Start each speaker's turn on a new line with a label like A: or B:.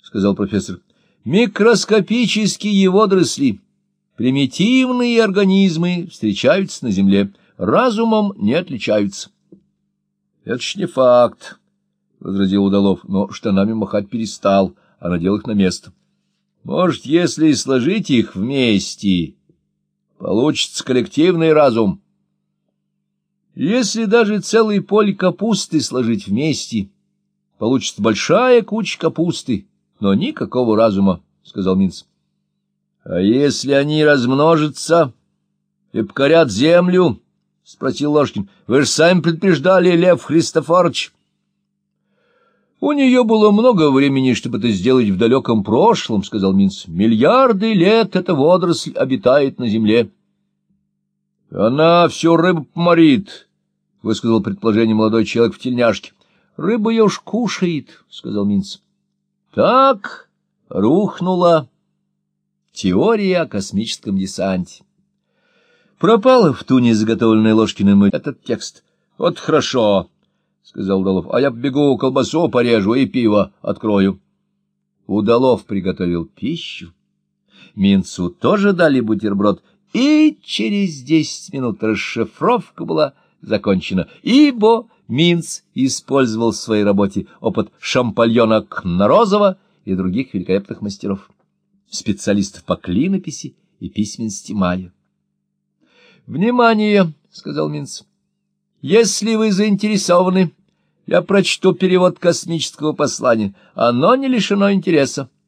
A: сказал профессор. — Микроскопические водоросли, примитивные организмы встречаются на Земле, разумом не отличаются. — Это ж не факт, — возразил Удалов, но штанами махать перестал, а надел их на место. — Может, если сложить их вместе, получится коллективный разум. Если даже целый поле капусты сложить вместе, получится большая куча капусты, но никакого разума, — сказал Минц. — А если они размножатся и покорят землю? — спросил Ложкин. — Вы же сами предупреждали, Лев Христофорович. — У нее было много времени, чтобы это сделать в далеком прошлом, — сказал Минц. — Миллиарды лет эта водоросль обитает на земле. — Она всю рыбу поморит, — высказал предположение молодой человек в тельняшке. — Рыба ее уж кушает, — сказал Минц. Так рухнула теория о космическом десанте. Пропала в туне, заготовленной Ложкиным, этот текст. — Вот хорошо, — сказал Удалов, — а я побегу колбасу порежу и пиво открою. Удалов приготовил пищу. Минцу тоже дали бутерброд, и через 10 минут расшифровка была закончена, ибо Минц использовал в своей работе опыт Шампальона Кнорозова и других великолепных мастеров, специалистов по клинописи и письменности майя. «Внимание!» — сказал Минц. «Если вы заинтересованы, я прочту перевод космического послания. Оно не лишено интереса.